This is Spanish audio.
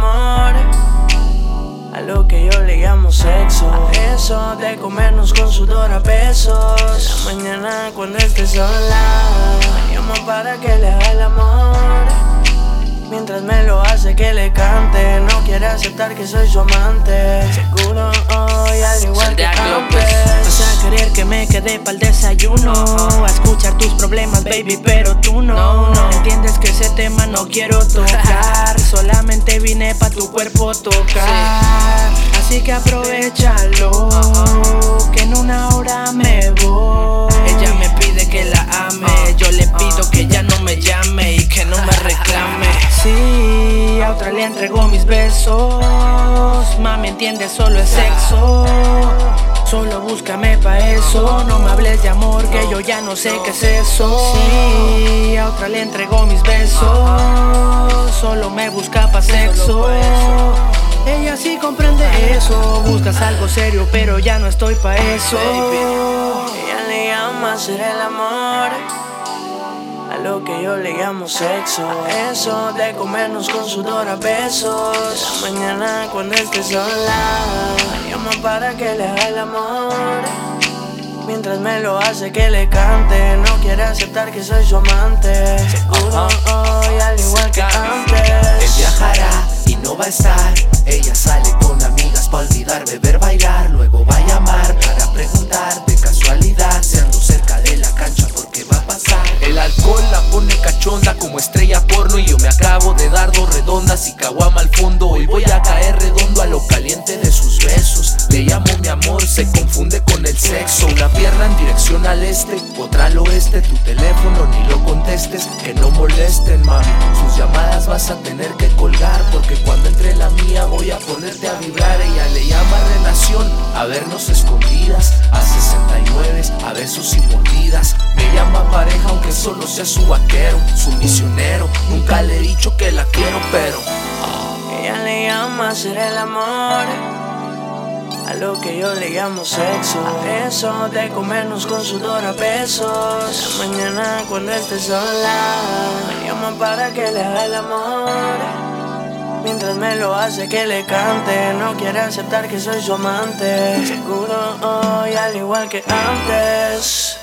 amor, a lo que yo le llamo sexo. A eso de comernos con sudor a besos. En la mañana cuando estés sola, me llama para que le haga el amor. Mientras me lo hace que le cante, no quiere aceptar que soy su amante. Seguro hoy al igual que antes vas a querer que me quede pa'l desayuno, a escuchar tus problemas baby, pero tú no entiendes que ese tema no quiero tocar. Solamente vine pa' tu cuerpo tocar. Así que aprovechalo, que en una hora me voy. Ella me pide que la ame, yo le pido que ya no me llame y que no me reclame. Sí, a otra le entrego mis besos. Mami, entiende, solo es sexo. Solo búscame pa' eso. No me hables de amor, que yo ya no sé qué es eso. Sí, a otra le entrego mis besos. Solo me busca pa' sexo. Ella sí comprende eso. Buscas algo serio, pero ya no estoy pa' eso. Ella le llama hacer el amor, a lo que yo le llamo sexo. Eso de comernos con sudor a besos. La mañana cuando estés sola, me llama para que le haga el amor. Mientras me lo hace que le cante, no quiere aceptar que soy su amante. Seguro hoy al igual que antes. Él viajará y no va a estar. Ella sale con amigas pa' olvidar, beber, bailar. Luego va a llamar para preguntar de casualidad si ando cerca de la cancha porque va a pasar. El alcohol la pone cachonda como estrella porno, y yo me acabo de dar 2 redondas y caguama al fondo. Hoy voy a caer redondo a lo caliente de sus besos. Le llamo mi amor, se confunde con el sexo. Una pierna en dirección al este, otra al oeste. Tu teléfono ni lo contestes, que no molesten mami. Sus llamadas vas a tener que colgar, porque cuando entre la mía voy a ponerte a vibrar. Ella le llama relación, a vernos escondidas, a 69, a besos y mordidas. Me llama pareja aunque solo sea su vaquero, su misionero. Nunca le he dicho que la quiero, pero ella le llama hacer el amor, a lo que yo le llamo sexo. A eso de comernos con sudor a besos. La mañana cuando estés sola, me llama para que le haga el amor. Mientras me lo hace que le cante, no quiere aceptar que soy su amante. Seguro hoy al igual que antes.